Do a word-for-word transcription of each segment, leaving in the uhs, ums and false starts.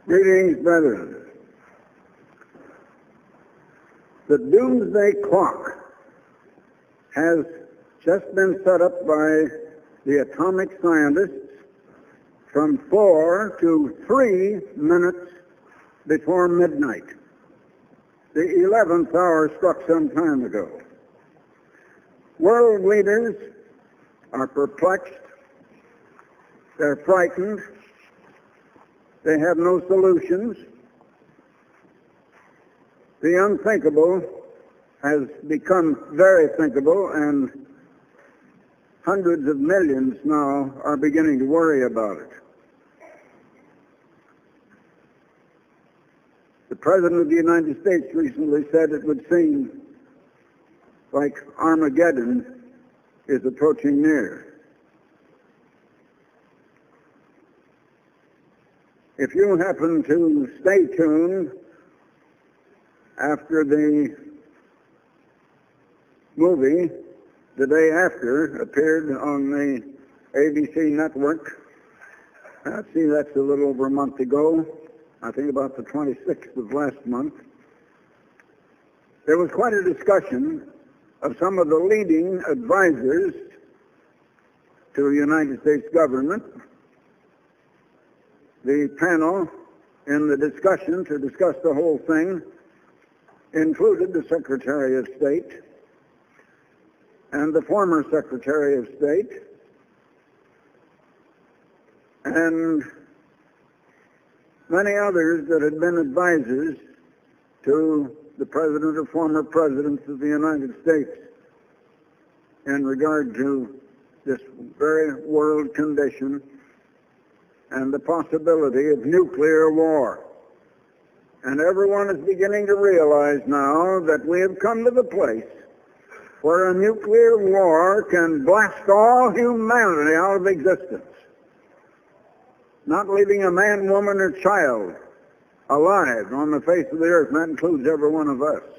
Greetings, brethren. The doomsday clock has just been set up by the atomic scientists from four to three minutes before midnight. The eleventh hour struck some time ago. World leaders are perplexed. They're frightened. They have no solutions. The unthinkable has become very thinkable, and hundreds of millions now are beginning to worry about it. The President of the United States recently said it would seem like Armageddon is approaching near. If you happen to stay tuned after the movie, The Day After, appeared on the A B C network, uh, see, that's a little over a month ago, I think about the twenty-sixth of last month, there was quite a discussion of some of the leading advisors to the United States government. The panel in the discussion to discuss the whole thing included the Secretary of State and the former Secretary of State and many others that had been advisors to the President or former Presidents of the United States in regard to this very world condition and the possibility of nuclear war. And everyone is beginning to realize now that we have come to the place where a nuclear war can blast all humanity out of existence, not leaving a man, woman, or child alive on the face of the earth, and that includes every one of us.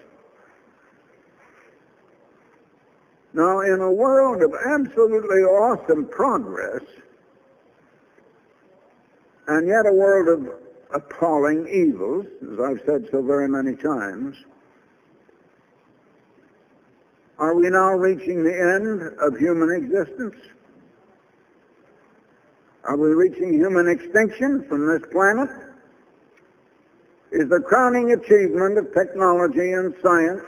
Now, in a world of absolutely awesome progress, and yet a world of appalling evils, as I've said so very many times, are we now reaching the end of human existence? Are we reaching human extinction from this planet? Is the crowning achievement of technology and science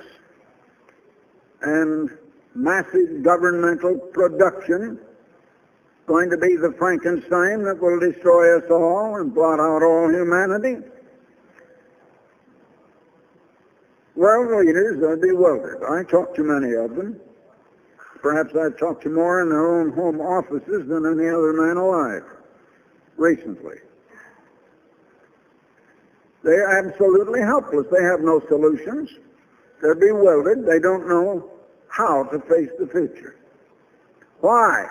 and massive governmental production going to be the Frankenstein that will destroy us all and blot out all humanity? World leaders are bewildered. I talk to many of them. Perhaps I've talked to more in their own home offices than any other man alive recently. They are absolutely helpless. They have no solutions. They're bewildered. They don't know how to face the future. Why?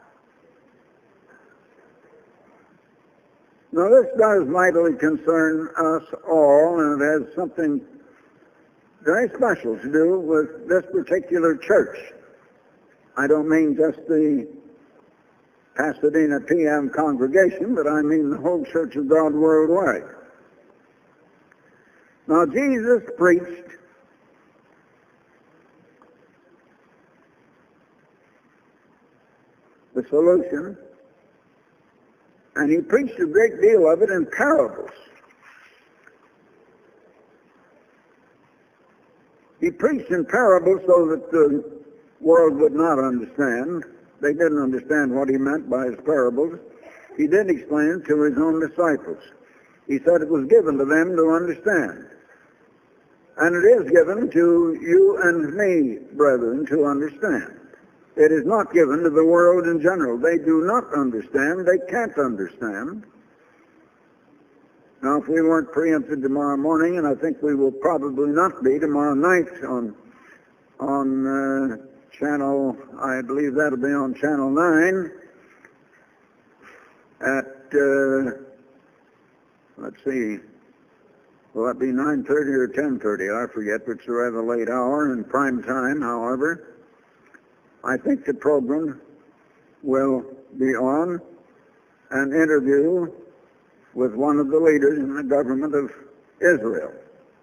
Now, this does vitally concern us all, and it has something very special to do with this particular church. I don't mean just the Pasadena P M congregation, but I mean the whole Church of God worldwide. Now, Jesus preached the solution, and he preached a great deal of it in parables. He preached in parables so that the world would not understand. They didn't understand what he meant by his parables. He did explain it to his own disciples. He said it was given to them to understand. And it is given to you and me, brethren, to understand. It is not given to the world in general. They do not understand. They can't understand. Now, if we weren't preempted tomorrow morning, and I think we will probably not be tomorrow night on on uh, channel, I believe that'll be on channel nine at, uh, let's see, will that be nine thirty or ten thirty? I forget, but it's a rather late hour in prime time, however. I think the program will be on an interview with one of the leaders in the government of Israel.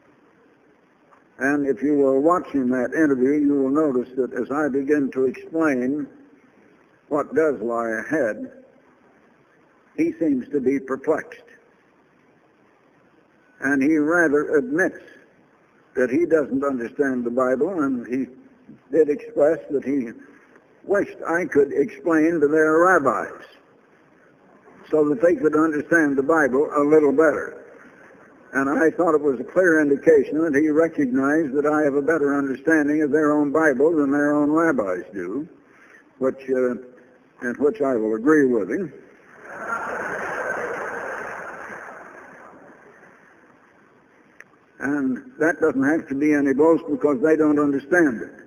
And if you were watching that interview, you will notice that as I begin to explain what does lie ahead, he seems to be perplexed. And he rather admits that he doesn't understand the Bible, and he did express that he wished I could explain to their rabbis so that they could understand the Bible a little better. And I thought it was a clear indication that he recognized that I have a better understanding of their own Bible than their own rabbis do, which, uh, in which I will agree with him. And that doesn't have to be any boast because they don't understand it.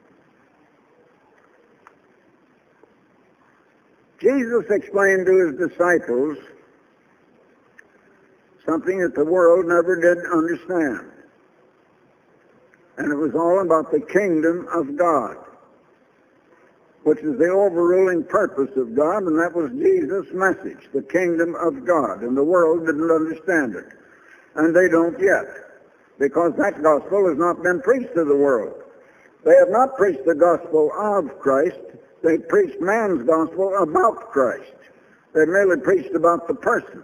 Jesus explained to his disciples something that the world never did understand. And it was all about the kingdom of God, which is the overruling purpose of God, and that was Jesus' message, the kingdom of God. And the world didn't understand it. And they don't yet, because that gospel has not been preached to the world. They have not preached the gospel of Christ. They preached man's gospel about Christ. They merely preached about the person.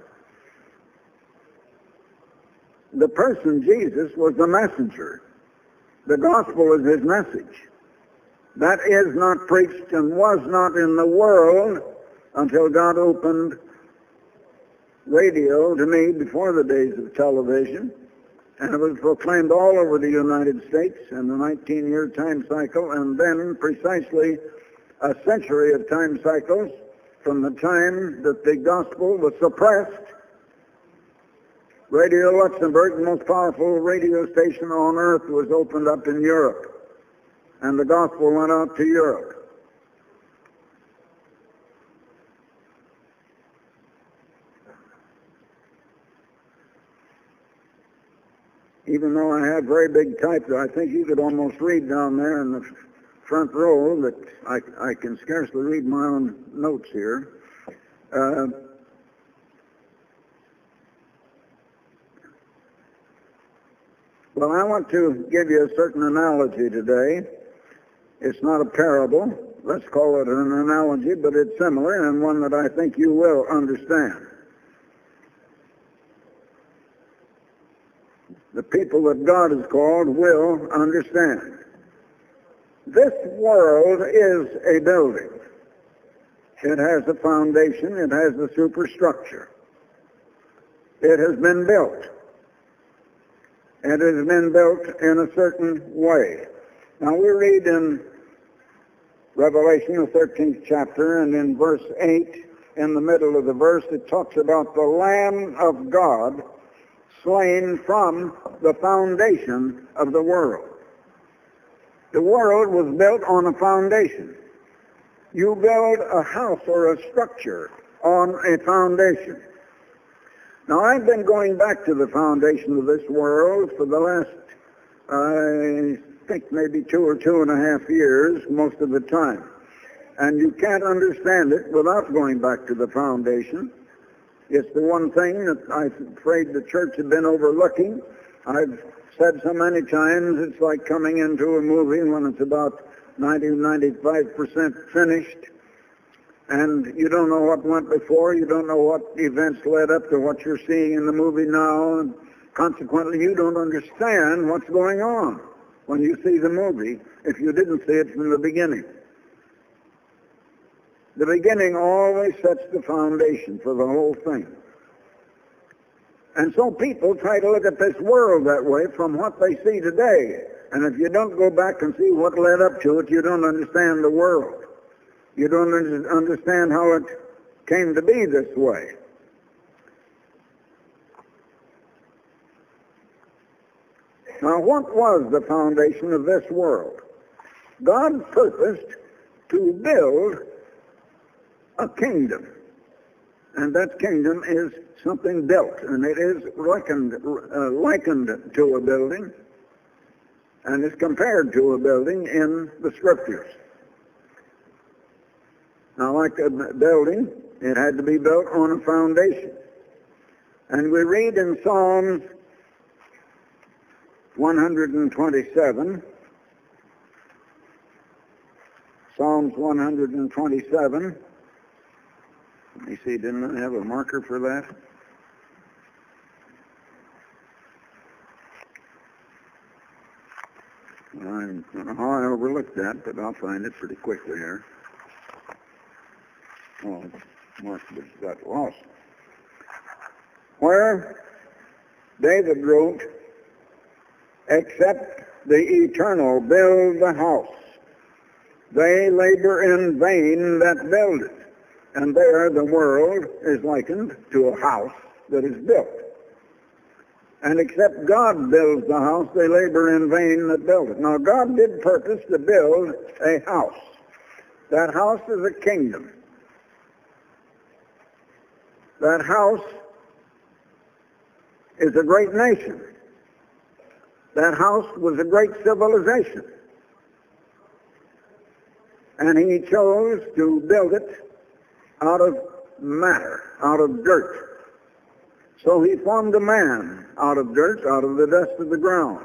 The person, Jesus, was the messenger. The gospel is his message. That is not preached and was not in the world until God opened radio to me before the days of television. And it was proclaimed all over the United States in the nineteen-year time cycle, and then precisely a century of time cycles from the time that the gospel was suppressed. Radio Luxembourg, the most powerful radio station on earth, was opened up in Europe, and the gospel went out to Europe. Even though I have very big type, I think you could almost read down there in the front row that I, I can scarcely read my own notes here. Uh, well, I want to give you a certain analogy today. It's not a parable. Let's call it an analogy, but it's similar and one that I think you will understand. The people that God has called will understand. This world is a building. It has a foundation. It has a superstructure. It has been built. It has been built in a certain way. Now we read in Revelation, the thirteenth chapter, and in verse eight, in the middle of the verse, it talks about the Lamb of God slain from the foundation of the world. The world was built on a foundation. You build a house or a structure on a foundation. Now, I've been going back to the foundation of this world for the last, I think, maybe two or two and a half years, most of the time. And you can't understand it without going back to the foundation. It's the one thing that I'm afraid the church had been overlooking. I've said so many times it's like coming into a movie when it's about ninety, ninety-five percent finished, and you don't know what went before, you don't know what events led up to what you're seeing in the movie now, and consequently you don't understand what's going on when you see the movie if you didn't see it from the beginning. The beginning always sets the foundation for the whole thing. And so people try to look at this world that way from what they see today. And if you don't go back and see what led up to it, you don't understand the world. You don't understand how it came to be this way. Now, what was the foundation of this world? God purposed to build a kingdom, and that kingdom is something built, and it is likened, uh, likened to a building, and is compared to a building in the Scriptures. Now, like a building, it had to be built on a foundation. And we read in Psalms one hundred twenty-seven, Psalms one hundred twenty-seven. Let me see, didn't I have a marker for that? I don't know how I overlooked that, but I'll find it pretty quickly here. Oh, marked but got lost. Where David wrote, "Except the Eternal build the house, they labor in vain that build it." And there the world is likened to a house that is built. And except God builds the house, they labor in vain that build it. Now God did purpose to build a house. That house is a kingdom. That house is a great nation. That house was a great civilization. And he chose to build it out of matter, out of dirt. So he formed a man out of dirt, out of the dust of the ground.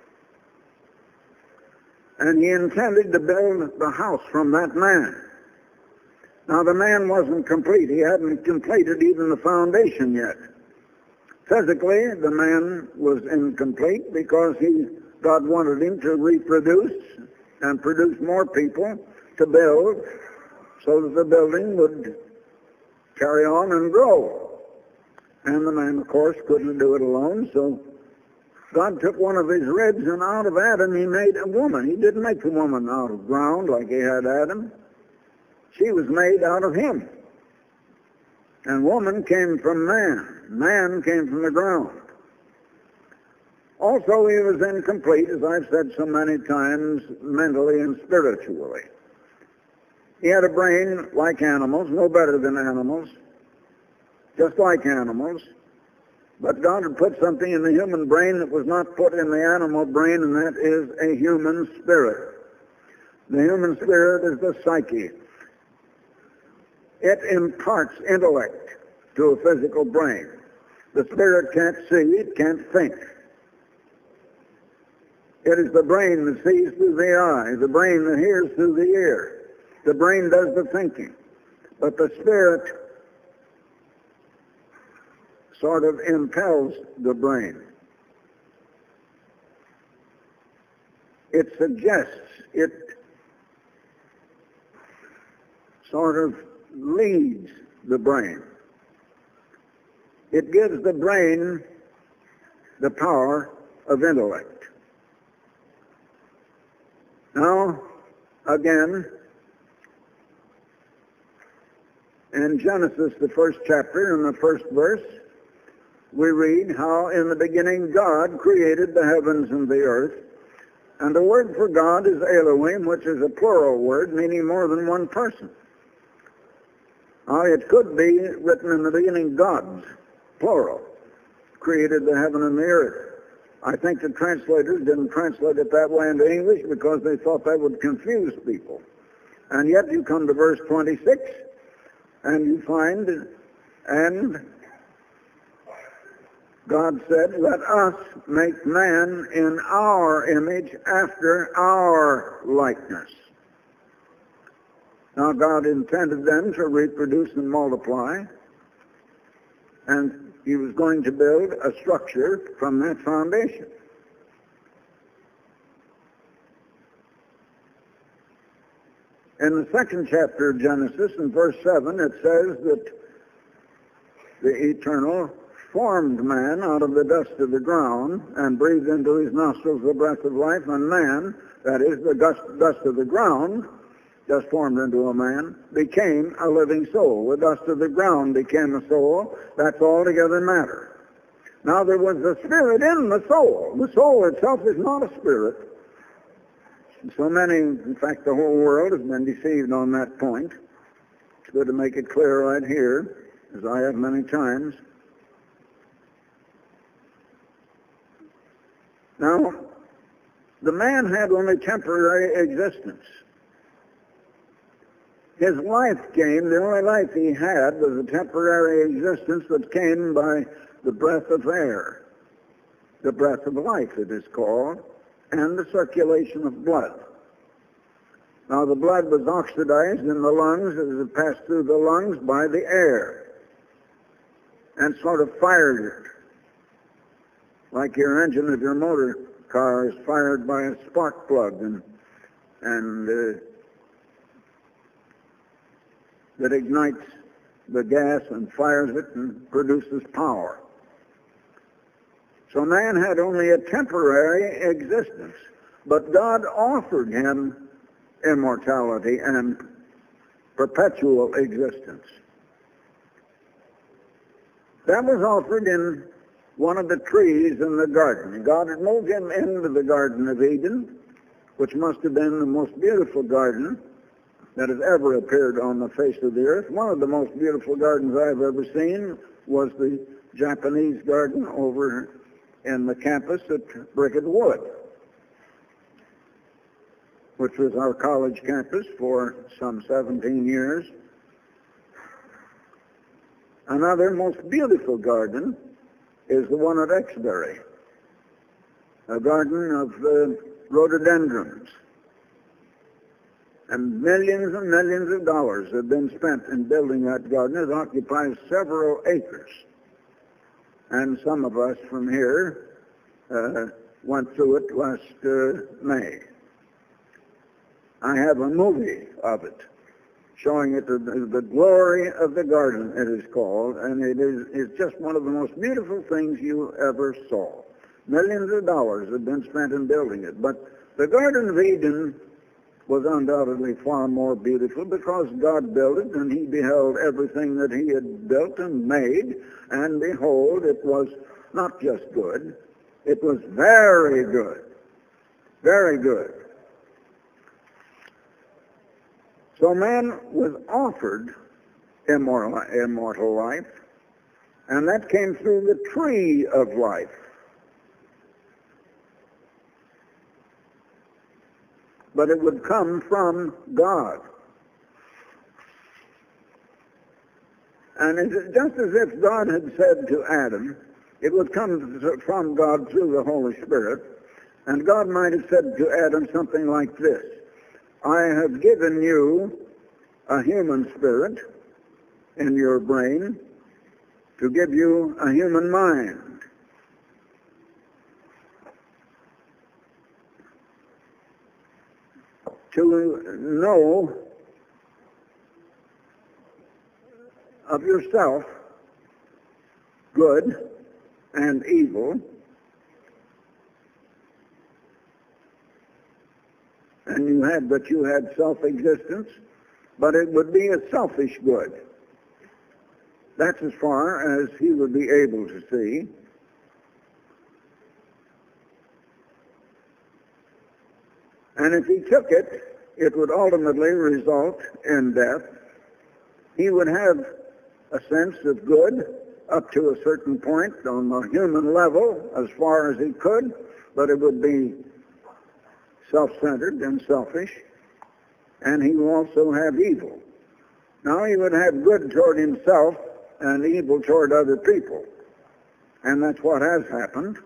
And he intended to build the house from that man. Now the man wasn't complete. He hadn't completed even the foundation yet. Physically, the man was incomplete because he, God wanted him to reproduce and produce more people to build so that the building would carry on and grow. And the man, of course, couldn't do it alone, so God took one of his ribs, and out of Adam he made a woman. He didn't make the woman out of ground like he had Adam. She was made out of him. And woman came from man. Man came from the ground. Also, he was incomplete, as I've said so many times, mentally and spiritually. He had a brain like animals, no better than animals, just like animals. But God had put something in the human brain that was not put in the animal brain, and that is a human spirit. The human spirit is the psyche. It imparts intellect to a physical brain. The spirit can't see, it can't think. It is the brain that sees through the eye, the brain that hears through the ear. The brain does the thinking, but the spirit sort of impels the brain. It suggests, it sort of leads the brain. It gives the brain the power of intellect. Now, again, in Genesis, the first chapter, in the first verse, we read how in the beginning God created the heavens and the earth. And the word for God is Elohim, which is a plural word, meaning more than one person. Now, it could be written in the beginning, gods, plural, created the heaven and the earth. I think the translators didn't translate it that way into English because they thought that would confuse people. And yet you come to verse twenty-six, and you find, and God said, "Let us make man in our image, after our likeness." Now God intended them to reproduce and multiply, and he was going to build a structure from that foundation. In the second chapter of Genesis, in verse seven, it says that the Eternal formed man out of the dust of the ground and breathed into his nostrils the breath of life, and man, that is the dust, dust of the ground, just formed into a man, became a living soul. The dust of the ground became a soul. That's altogether matter. Now there was a spirit in the soul. The soul itself is not a spirit. So many, in fact the whole world has been deceived on that point. It's good to make it clear right here, as I have many times. Now, the man had only temporary existence. his life came, the only life he had was a temporary existence that came by the breath of air. The breath of life, it is called, and the circulation of blood. Now, the blood was oxidized in the lungs as it passed through the lungs by the air and sort of fired it, like your engine of your motor car is fired by a spark plug, and, and uh, that ignites the gas and fires it and produces power. So man had only a temporary existence, but God offered him immortality and perpetual existence. That was offered in one of the trees in the garden. God had moved him into the Garden of Eden, which must have been the most beautiful garden that has ever appeared on the face of the earth. One of the most beautiful gardens I've ever seen was the Japanese garden over in the campus at Bricket Wood, which was our college campus for some seventeen years. Another most beautiful garden is the one at Exbury, a garden of uh, rhododendrons. And millions and millions of dollars have been spent in building that garden. It occupies several acres. And some of us from here uh, went through it last uh, May. I have a movie of it, showing it the, the glory of the garden, it is called, and it is it's just one of the most beautiful things you ever saw. Millions of dollars have been spent in building it, but the Garden of Eden was undoubtedly far more beautiful because God built it, and he beheld everything that he had built and made, and behold, it was not just good, it was very good, very good. So man was offered immortal, immortal life, and that came through the tree of life. But it would come from God. And it's just as if God had said to Adam, it would come from God through the Holy Spirit, and God might have said to Adam something like this: I have given you a human spirit in your brain to give you a human mind. To know of yourself good and evil, and you had, but you had self-existence, but it would be a selfish good. That's as far as he would be able to see. And if he took it, it would ultimately result in death. He would have a sense of good up to a certain point on the human level, as far as he could, but it would be self-centered and selfish, and he will also have evil. Now he would have good toward himself and evil toward other people, and that's what has happened.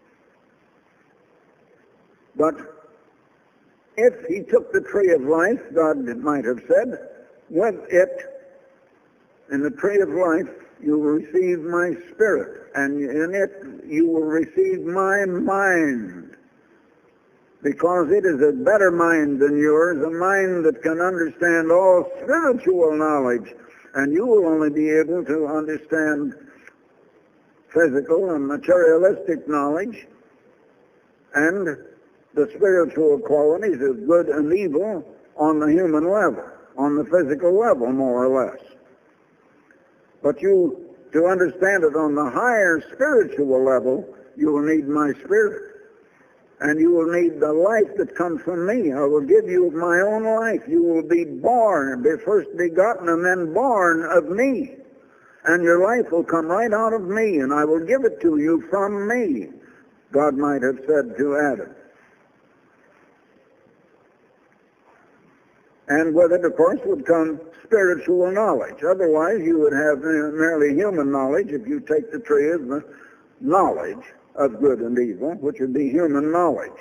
But if he took the tree of life, God might have said, with it, in the tree of life, you will receive my spirit, and in it you will receive my mind, because it is a better mind than yours, a mind that can understand all spiritual knowledge, and you will only be able to understand physical and materialistic knowledge, and the spiritual qualities of good and evil on the human level, on the physical level, more or less. But you, to understand it on the higher spiritual level, you will need my spirit. And you will need the life that comes from me. I will give you my own life. You will be born, be first begotten and then born of me. And your life will come right out of me, and I will give it to you from me, God might have said to Adam. And with it, of course, would come spiritual knowledge. Otherwise, you would have merely human knowledge if you take the tree as the knowledge of good and evil, which would be human knowledge.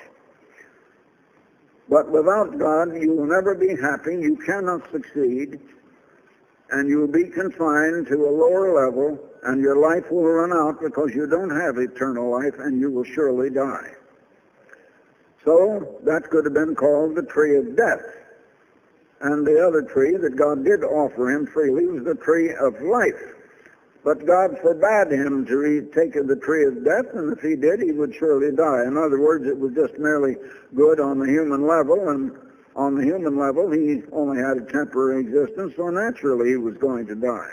But without God, you will never be happy, you cannot succeed, and you will be confined to a lower level, and your life will run out because you don't have eternal life, and you will surely die. So that could have been called the tree of death. And the other tree that God did offer him freely was the tree of life. But God forbade him to take of the tree of death, and if he did, he would surely die. In other words, it was just merely good on the human level, and on the human level, he only had a temporary existence, so naturally he was going to die.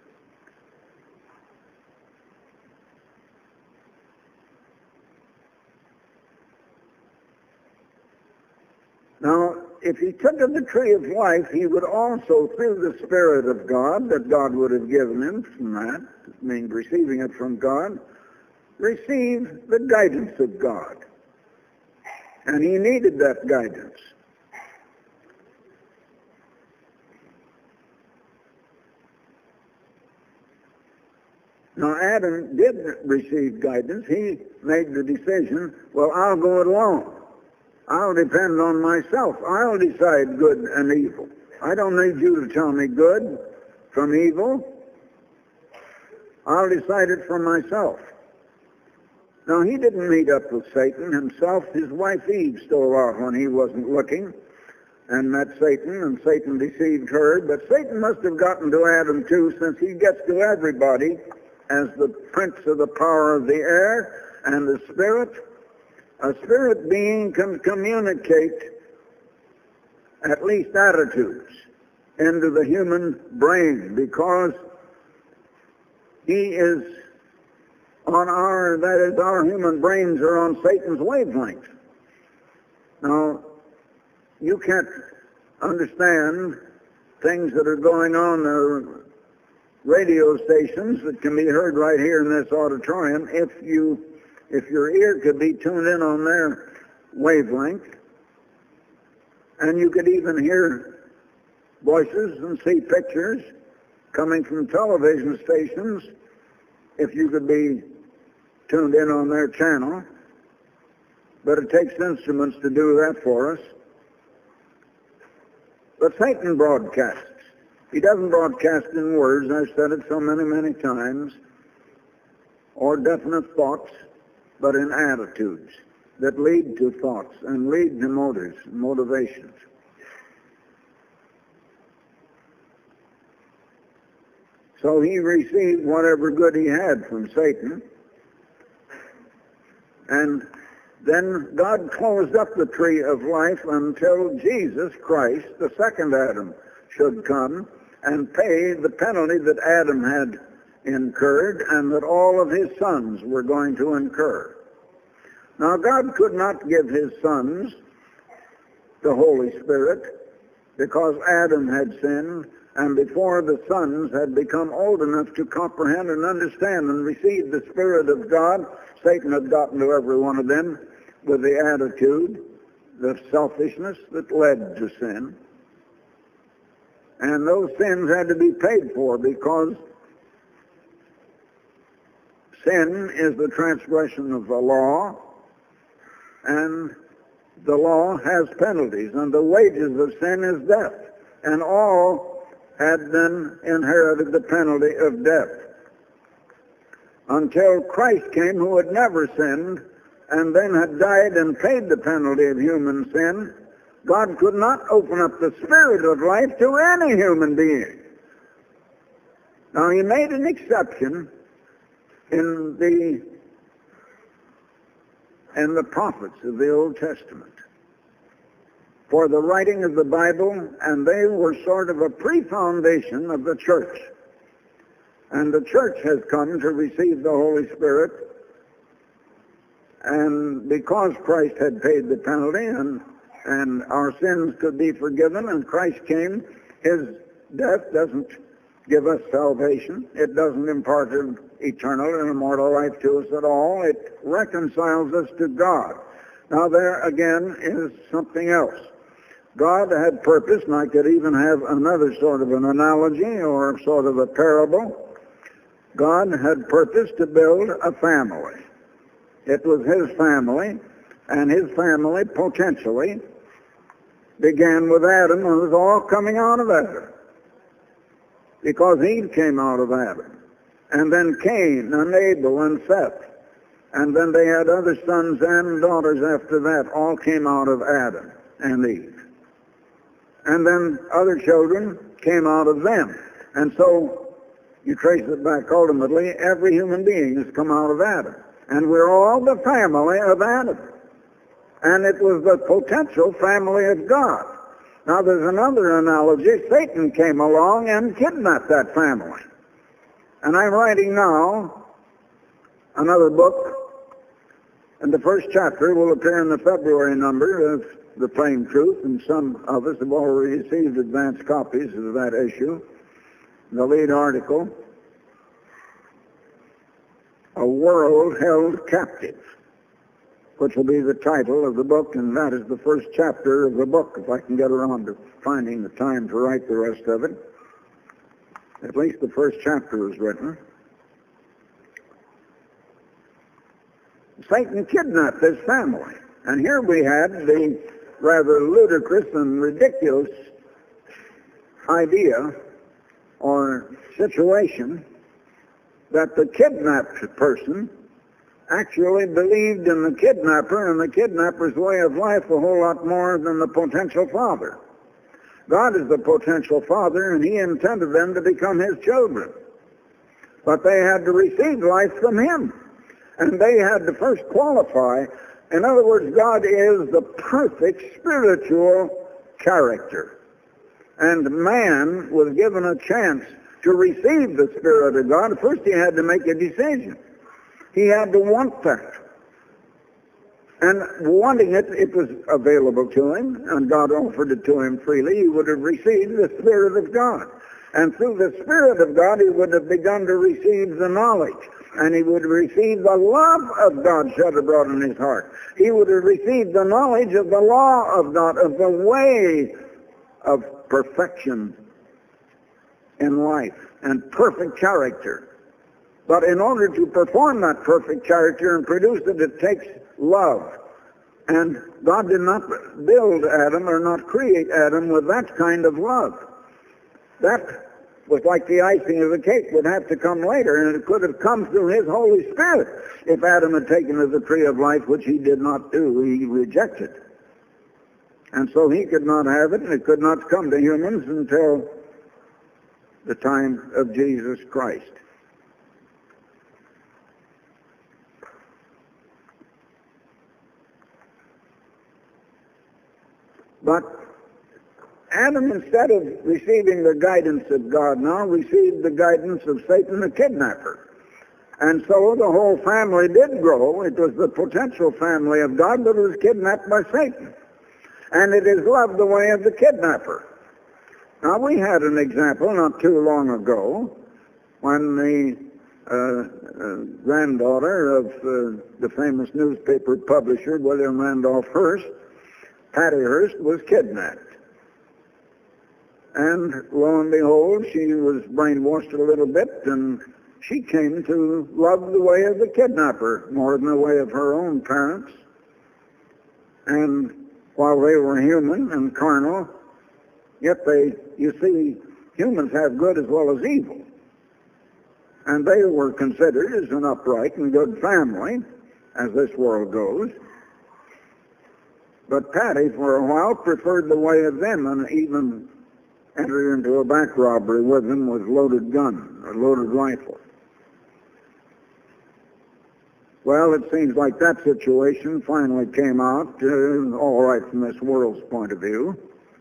Now, if he took of the tree of life, he would also, through the Spirit of God that God would have given him from that, I mean receiving it from God, receive the guidance of God. And he needed that guidance. Now, Adam did receive guidance. He made the decision, well, I'll go it alone. I'll depend on myself. I'll decide good and evil. I don't need you to tell me good from evil. I'll decide it for myself. Now, he didn't meet up with Satan himself. His wife Eve stole off when he wasn't looking and met Satan, and Satan deceived her. But Satan must have gotten to Adam too, since he gets to everybody as the prince of the power of the air and the spirit. A spirit being can communicate at least attitudes into the human brain, because he is on our, that is, our human brains are on Satan's wavelength. Now, you can't understand things that are going on the radio stations that can be heard right here in this auditorium if you if your ear could be tuned in on their wavelength, and you could even hear voices and see pictures coming from television stations if you could be tuned in on their channel. But it takes instruments to do that for us. But Satan broadcasts. He doesn't broadcast in words, I've said it so many, many times, or definite thoughts, but in attitudes that lead to thoughts and lead to motives, motivations. So he received whatever good he had from Satan, and then God closed up the tree of life until Jesus Christ, the second Adam, should come and pay the penalty that Adam had incurred and that all of his sons were going to incur. Now, God could not give his sons the Holy Spirit because Adam had sinned, and before the sons had become old enough to comprehend and understand and receive the Spirit of God, Satan had gotten to every one of them with the attitude, the selfishness that led to sin. And those sins had to be paid for, because sin is the transgression of the law, and the law has penalties, and the wages of sin is death. And all had then inherited the penalty of death, until Christ came, who had never sinned, and then had died and paid the penalty of human sin. God could not open up the Spirit of life to any human being. Now, he made an exception in the in the prophets of the Old Testament for the writing of the Bible, and they were sort of a pre-foundation of the church. And the church has come to receive the Holy Spirit, and because Christ had paid the penalty and and our sins could be forgiven, and Christ came, his death doesn't give us salvation. It doesn't impart eternal and immortal life to us at all. It reconciles us to God. Now there again is something else. God had purpose, and I could even have another sort of an analogy or sort of a parable. God had purpose to build a family. It was his family, and his family potentially began with Adam, and it was all coming out of Adam, because Eve came out of Adam. And then Cain and Abel and Seth. And then they had other sons and daughters after that, all came out of Adam and Eve. And then other children came out of them. And so you trace it back ultimately, every human being has come out of Adam. And we're all the family of Adam. And it was the potential family of God. Now there's another analogy. Satan came along and kidnapped that family. And I'm writing now another book, and the first chapter will appear in the February number of The Plain Truth, and some of us have already received advance copies of that issue. The lead article, A World Held Captive, which will be the title of the book, and that is the first chapter of the book, if I can get around to finding the time to write the rest of it. At least the first chapter is written. Satan kidnapped this family. And here we had the rather ludicrous and ridiculous idea or situation that the kidnapped person actually believed in the kidnapper and the kidnapper's way of life a whole lot more than the potential father. God is the potential father, and he intended them to become his children. But they had to receive life from him. And they had to first qualify. In other words, God is the perfect spiritual character. And man was given a chance to receive the Spirit of God. First he had to make a decision. He had to want that. And wanting it, it was available to him, and God offered it to him freely. He would have received the Spirit of God. And through the Spirit of God, he would have begun to receive the knowledge. And he would receive the love of God shed abroad in his heart. He would have received the knowledge of the law of God, of the way of perfection in life and perfect character. But in order to perform that perfect character and produce it, it takes love. And God did not build Adam or not create Adam with that kind of love. That was like the icing of the cake, would have to come later, and it could have come through his Holy Spirit if Adam had taken of the tree of life, which he did not do. He rejected. And so he could not have it, and it could not come to humans until the time of Jesus Christ. But Adam, instead of receiving the guidance of God now, received the guidance of Satan the kidnapper. And so the whole family did grow. It was the potential family of God, but it was kidnapped by Satan. And it is loved the way of the kidnapper. Now, we had an example not too long ago when the uh, uh, granddaughter of uh, the famous newspaper publisher, William Randolph Hearst, Patty Hearst, was kidnapped. And lo and behold, she was brainwashed a little bit, and she came to love the way of the kidnapper more than the way of her own parents. And while they were human and carnal, yet they, you see, humans have good as well as evil. And they were considered as an upright and good family, as this world goes. But Patty, for a while, preferred the way of them, and even entered into a bank robbery with them with loaded gun, a loaded rifle. Well, it seems like that situation finally came out uh, all right from this world's point of view.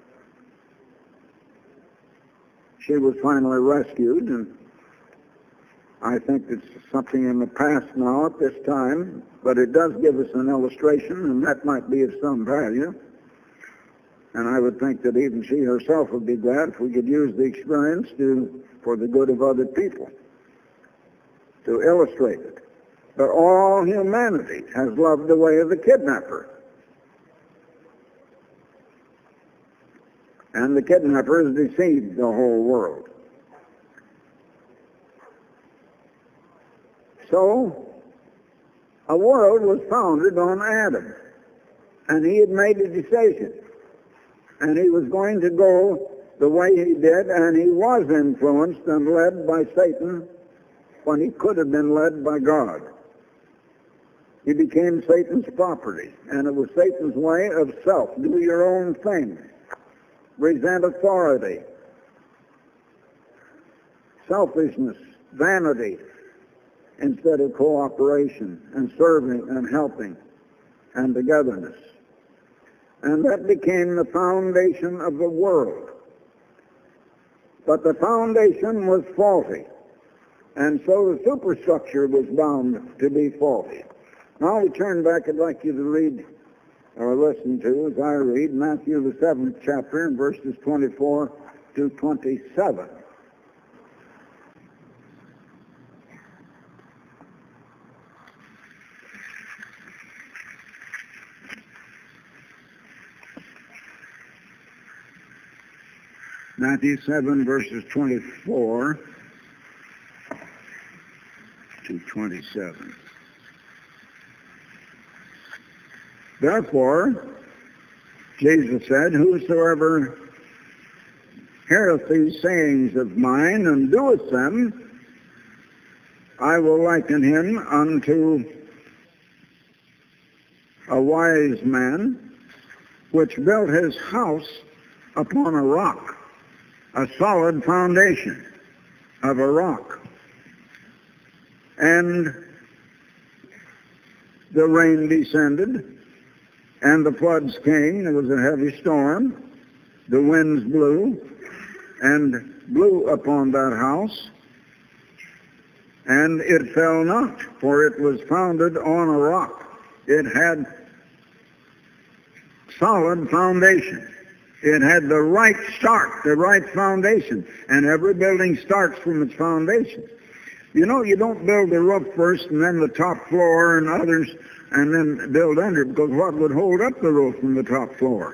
She was finally rescued, and I think it's something in the past now at this time, but it does give us an illustration, and that might be of some value. And I would think that even she herself would be glad if we could use the experience to, for the good of other people, to illustrate it. But all humanity has loved the way of the kidnapper. and the kidnappers deceived the whole world. So, a world was founded on Adam, and he had made a decision, and he was going to go the way he did, and he was influenced and led by Satan when he could have been led by God. He became Satan's property, and it was Satan's way of self. Do your own thing. Resent authority. Selfishness, vanity, instead of cooperation and serving and helping and togetherness. And that became the foundation of the world. But the foundation was faulty, and so the superstructure was bound to be faulty. Now we turn back. I'd like you to read or listen to, as I read, Matthew the seventh chapter and verses twenty-four to twenty-seven. Matthew seven, verses twenty-four to twenty-seven. Therefore, Jesus said, whosoever heareth these sayings of mine and doeth them, I will liken him unto a wise man which built his house upon a rock, a solid foundation of a rock. And the rain descended, and the floods came. There was a heavy storm. The winds blew and blew upon that house, and it fell not, for it was founded on a rock. It had solid foundation. It had the right start, the right foundation, and every building starts from its foundation. You know, you don't build the roof first and then the top floor and others and then build under it, because what would hold up the roof from the top floor?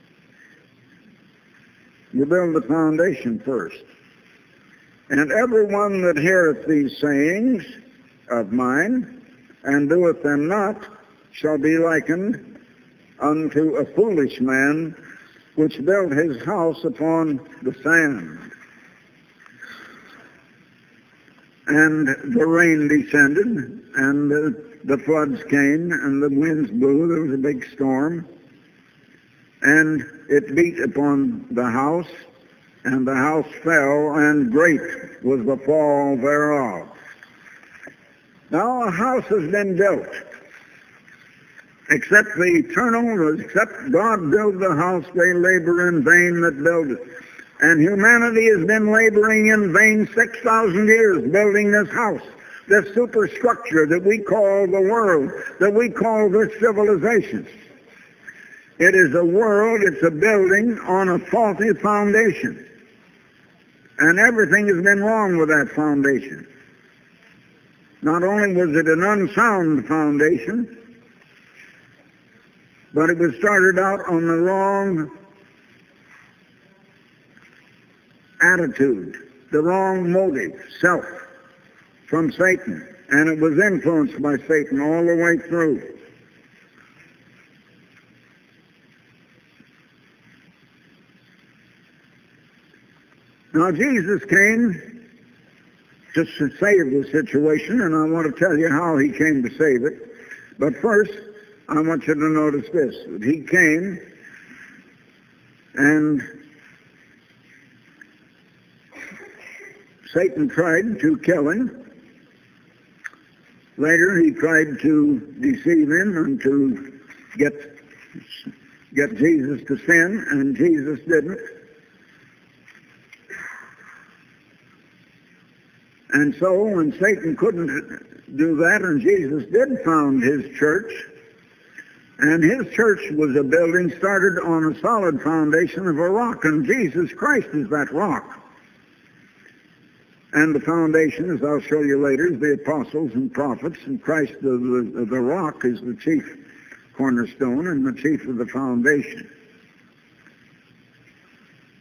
You build the foundation first. And everyone that heareth these sayings of mine and doeth them not shall be likened unto a foolish man which built his house upon the sand. And the rain descended, and the, the floods came, and the winds blew. There was a big storm. And it beat upon the house, and the house fell, and great was the fall thereof. Now a house has been built. Except the eternal, except God build the house, they labor in vain that build it. And humanity has been laboring in vain six thousand years building this house, this superstructure that we call the world, that we call this civilization. It is a world, it's a building on a faulty foundation. And everything has been wrong with that foundation. Not only was it an unsound foundation, but it was started out on the wrong attitude, the wrong motive, self, from Satan. And it was influenced by Satan all the way through. Now Jesus came just to save the situation, and I want to tell you how he came to save it. But first, I want you to notice this, that he came and Satan tried to kill him. Later he tried to deceive him and to get, get Jesus to sin, and Jesus didn't. And so when Satan couldn't do that, and Jesus did found his church, and his church was a building started on a solid foundation of a rock, and Jesus Christ is that rock. And the foundation, as I'll show you later, is the apostles and prophets, and Christ, the, the, the rock, is the chief cornerstone and the chief of the foundation.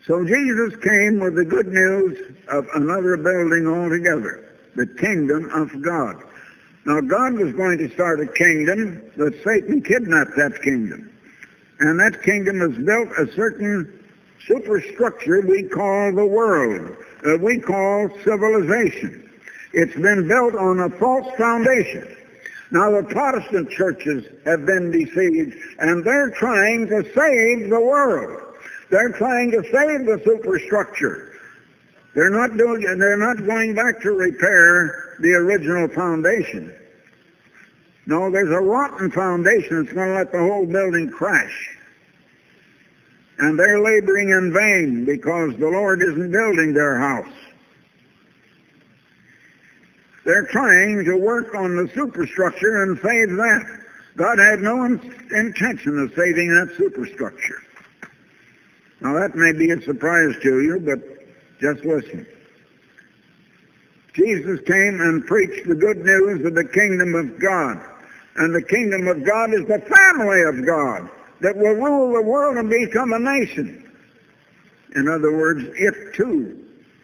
So Jesus came with the good news of another building altogether, the kingdom of God. Now, God was going to start a kingdom, but Satan kidnapped that kingdom. And that kingdom has built a certain superstructure we call the world, that we call civilization. It's been built on a false foundation. Now, the Protestant churches have been deceived, and they're trying to save the world. They're trying to save the superstructure. They're not doing. They're not going back to repair the original foundation. No, there's a rotten foundation that's going to let the whole building crash. And they're laboring in vain because the Lord isn't building their house. They're trying to work on the superstructure and save that. God had no in- intention of saving that superstructure. Now, that may be a surprise to you, but just listen. Jesus came and preached the good news of the kingdom of God. And the kingdom of God is the family of God that will rule the world and become a nation. In other words, it too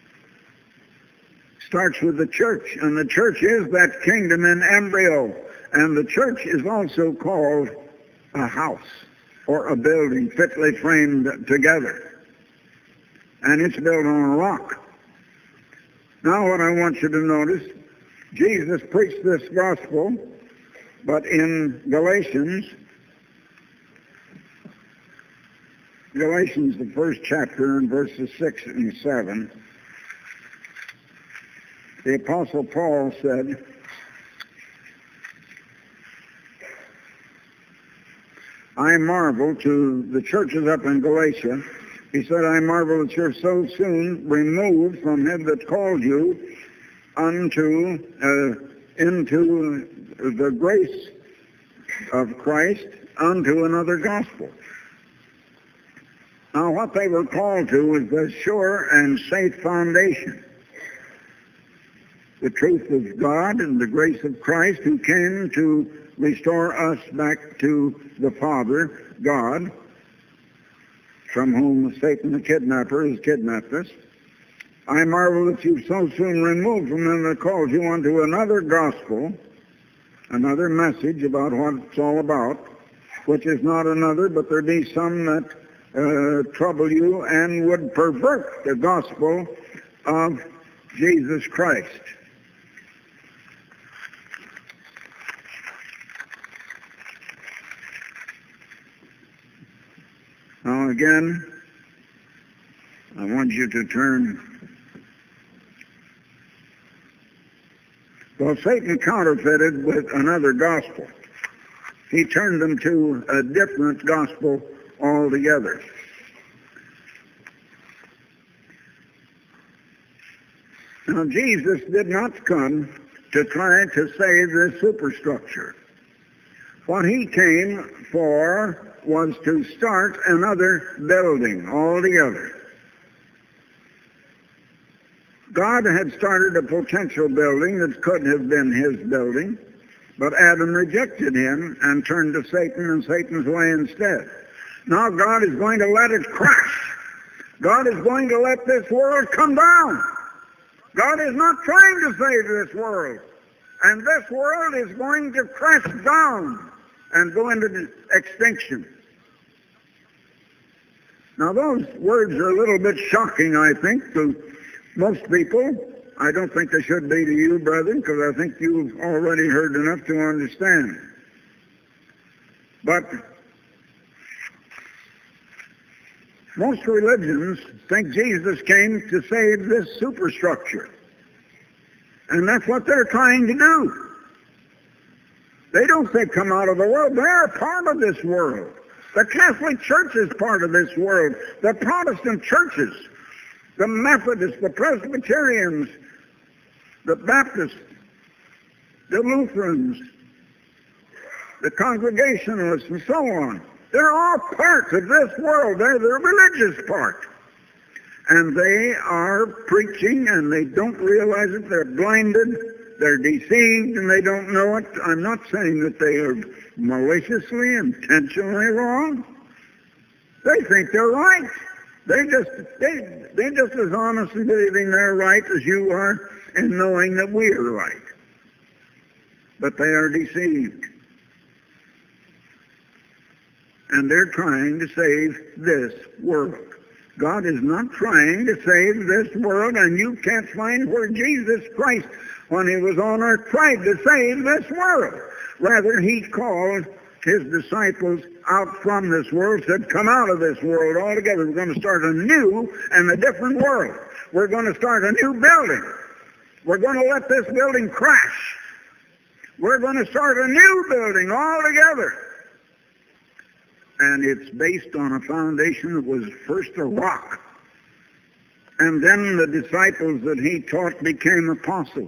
starts with the church. And the church is that kingdom in embryo. And the church is also called a house or a building fitly framed together. And it's built on a rock. Now what I want you to notice, Jesus preached this gospel, but in Galatians, Galatians, the first chapter, in verses six and seven, the Apostle Paul said, I marvel to the churches up in Galatia. He said, I marvel that you're so soon removed from him that called you unto, uh, into the grace of Christ, unto another gospel. Now, what they were called to was the sure and safe foundation. The truth of God and the grace of Christ, who came to restore us back to the Father, God, from whom Satan the kidnapper has kidnapped us. I marvel that you've so soon removed from him that called you unto another gospel, another message about what it's all about, which is not another, but there be some that uh, trouble you and would pervert the gospel of Jesus Christ. Now again, I want you to turn. Well, Satan counterfeited with another gospel. He turned them to a different gospel altogether. Now, Jesus did not come to try to save this superstructure. What he came for was to start another building altogether. God had started a potential building that could have been his building, but Adam rejected him and turned to Satan and Satan's way instead. Now God is going to let it crash. God is going to let this world come down. God is not trying to save this world. And this world is going to crash down and go into extinction. Now those words are a little bit shocking, I think, to most people. I don't think they should be to you, brethren, because I think you've already heard enough to understand. But most religions think Jesus came to save this superstructure. And that's what they're trying to do. They don't think come out of the world. They're a part of this world. The Catholic Church is part of this world. The Protestant churches, the Methodists, the Presbyterians, the Baptists, the Lutherans, the Congregationalists, and so on. They're all part of this world. They're the religious part. And they are preaching, and they don't realize it. They're blinded. They're deceived, and they don't know it. I'm not saying that they are maliciously, intentionally wrong. They think they're right. They're just, they, they're just as honest in believing they're right as you are in knowing that we are right. But they are deceived. And they're trying to save this world. God is not trying to save this world, and you can't find where Jesus Christ, when he was on earth, tried to save this world. Rather, he called his disciples out from this world, said, come out of this world altogether. We're going to start a new and a different world. We're going to start a new building. We're going to let this building crash. We're going to start a new building altogether. And it's based on a foundation that was first a rock. And then the disciples that he taught became apostles.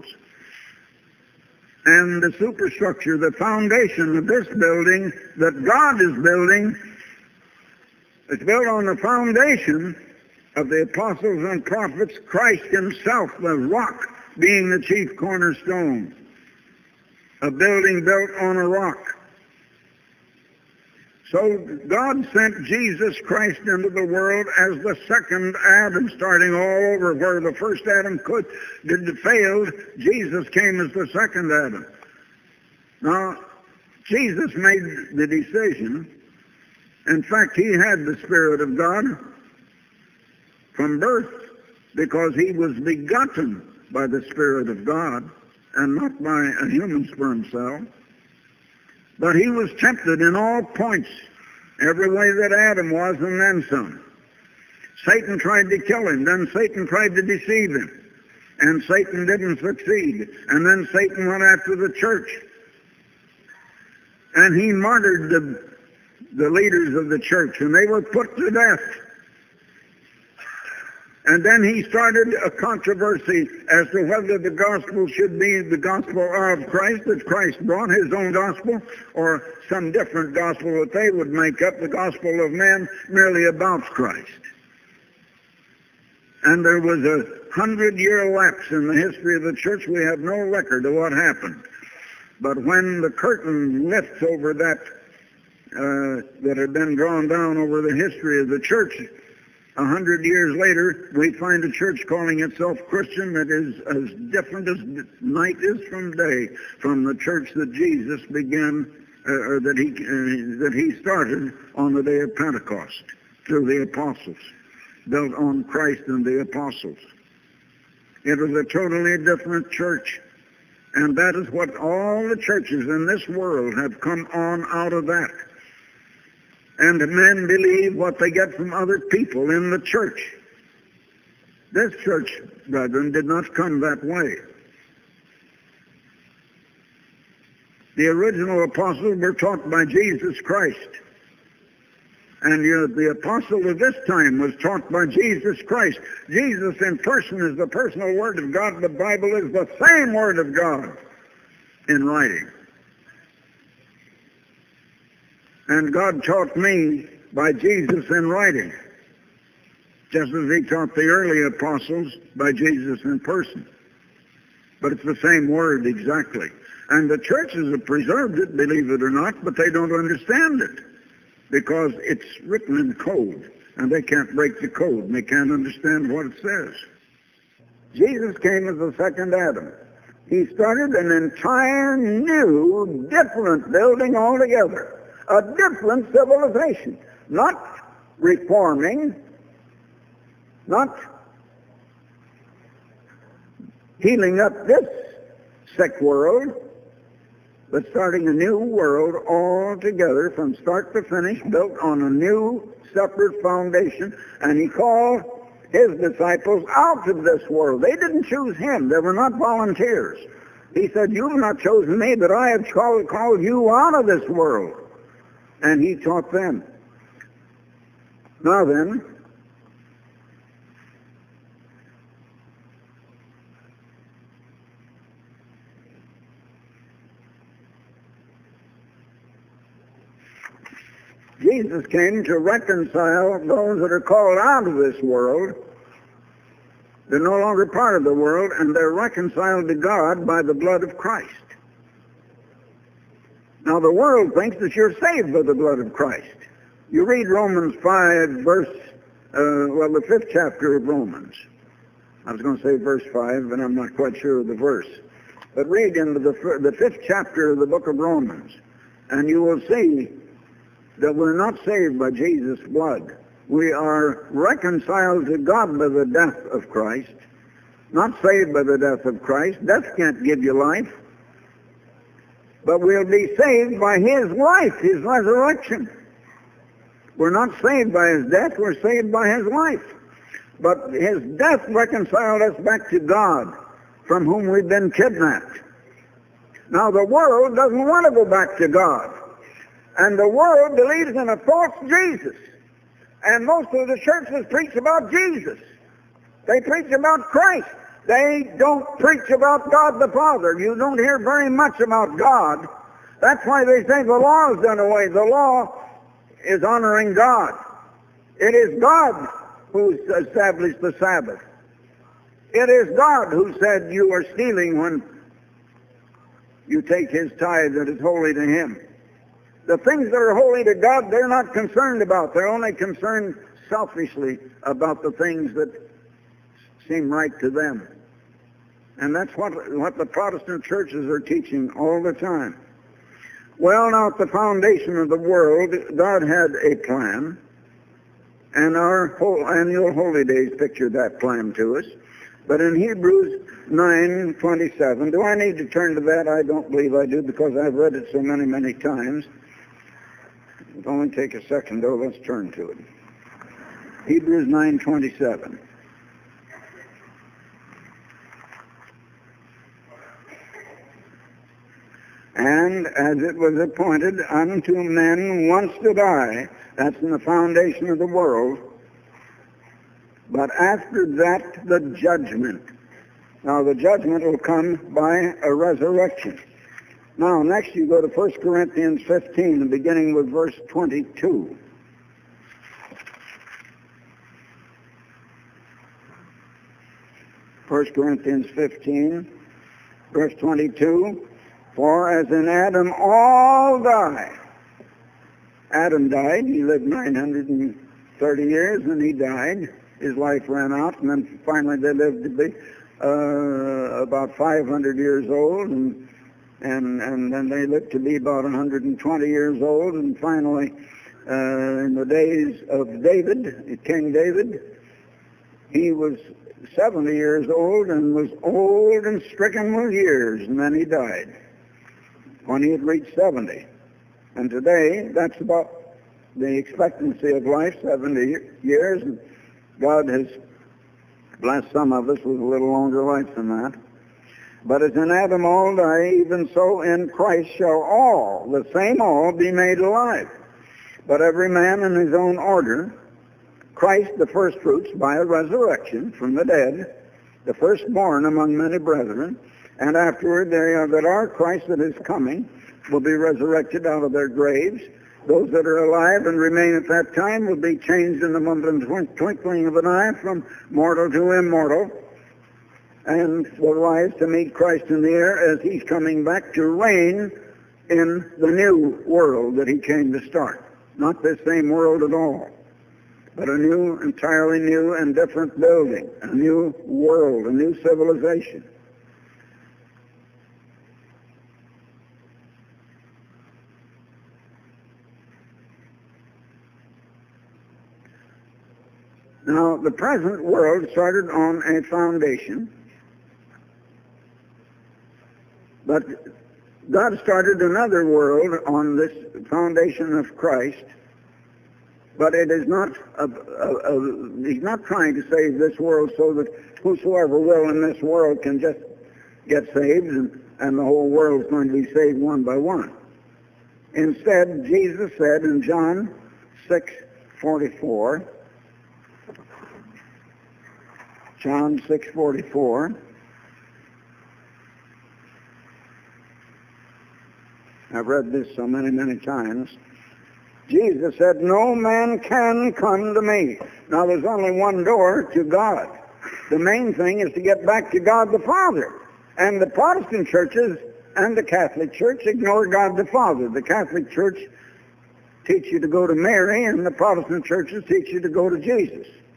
And the superstructure, the foundation of this building that God is building, is built on the foundation of the apostles and prophets, Christ himself, the rock being the chief cornerstone. A building built on a rock. So God sent Jesus Christ into the world as the second Adam, starting all over where the first Adam could did failed. Jesus came as the second Adam. Now, Jesus made the decision. In fact, he had the Spirit of God from birth because he was begotten by the Spirit of God and not by a human sperm cell. But he was tempted in all points, every way that Adam was, and then some. Satan tried to kill him, then Satan tried to deceive him, and Satan didn't succeed. And then Satan went after the church, and he martyred the, the leaders of the church, and they were put to death. And then he started a controversy as to whether the gospel should be the gospel of Christ, that Christ brought his own gospel, or some different gospel that they would make up, the gospel of man, merely about Christ. And there was a hundred-year lapse in the history of the church. We have no record of what happened. But when the curtain lifts over that, uh, that had been drawn down over the history of the church, A hundred years later, we find a church calling itself Christian that is as different as night is from day from the church that Jesus began, uh, or that he uh, that he started on the day of Pentecost through the apostles, built on Christ and the apostles. It was a totally different church, and that is what all the churches in this world have come on out of that. And men believe what they get from other people in the church. This church, brethren, did not come that way. The original apostles were taught by Jesus Christ. And you know, the apostle of this time was taught by Jesus Christ. Jesus in person is the personal Word of God. The Bible is the same Word of God in writing. And God taught me by Jesus in writing, just as he taught the early apostles by Jesus in person. But it's the same word exactly. And the churches have preserved it, believe it or not, but they don't understand it because it's written in code, and they can't break the code, and they can't understand what it says. Jesus came as the second Adam. He started an entire new, different building altogether. A different civilization, not reforming, not healing up this sick world, but starting a new world altogether from start to finish, built on a new separate foundation. And he called his disciples out of this world. They didn't choose him. They were not volunteers. He said, you've not chosen me, but I have called, called you out of this world. And he taught them. Now then, Jesus came to reconcile those that are called out of this world. They're no longer part of the world, and they're reconciled to God by the blood of Christ. Now, the world thinks that you're saved by the blood of Christ. You read Romans five, verse uh, well, the fifth chapter of Romans. I was going to say verse five, but I'm not quite sure of the verse. But read into the, the fifth chapter of the book of Romans, and you will see that we're not saved by Jesus' blood. We are reconciled to God by the death of Christ, not saved by the death of Christ. Death can't give you life. But we'll be saved by his life, his resurrection. We're not saved by his death, we're saved by his life. But his death reconciled us back to God, from whom we've been kidnapped. Now the world doesn't want to go back to God. And the world believes in a false Jesus. And most of the churches preach about Jesus. They preach about Christ. They don't preach about God the Father. You don't hear very much about God. That's why they say the law is done away. The law is honoring God. It is God who established the Sabbath. It is God who said you are stealing when you take his tithe that is holy to him. The things that are holy to God, they're not concerned about. They're only concerned selfishly about the things that seem right to them. And that's what, what the Protestant churches are teaching all the time. Well, now at the foundation of the world, God had a plan, and our whole annual holy days picture that plan to us. But in Hebrews nine twenty-seven, do I need to turn to that? I don't believe I do, because I've read it so many, many times. It'll only take a second, though. Let's turn to it. Hebrews nine twenty-seven. And as it was appointed unto men once to die, that's in the foundation of the world, but after that the judgment. Now the judgment will come by a resurrection. Now next you go to First Corinthians fifteen, beginning with verse twenty-two. First Corinthians fifteen, verse twenty-two. For as in Adam all die. Adam died. He lived nine hundred thirty years, and he died. His life ran out, and then finally they lived to be uh, about five hundred years old, and, and, and then they lived to be about one hundred twenty years old, and finally uh, in the days of David, King David, he was seventy years old and was old and stricken with years, and then he died when he had reached seventy. And today, that's about the expectancy of life, seventy years. And God has blessed some of us with a little longer life than that. But as in Adam all die, even so in Christ shall all, the same all, be made alive. But every man in his own order, Christ the firstfruits by a resurrection from the dead, the firstborn among many brethren, and afterward they are that are Christ that is coming will be resurrected out of their graves. Those that are alive and remain at that time will be changed in the moment and twinkling of an eye from mortal to immortal, and will rise to meet Christ in the air as he's coming back to reign in the new world that he came to start. Not this same world at all, but a new, entirely new and different building, a new world, a new civilization. Now, the present world started on a foundation, but God started another world on this foundation of Christ, but it is not, a, a, a, he's not trying to save this world so that whosoever will in this world can just get saved, and, and the whole world is going to be saved one by one. Instead, Jesus said in John six forty-four, John six forty-four, I've read this so many, many times. Jesus said, no man can come to me. Now there's only one door to God. The main thing is to get back to God the Father. And the Protestant churches and the Catholic Church ignore God the Father. The Catholic Church teach you to go to Mary, and the Protestant churches teach you to go to Jesus.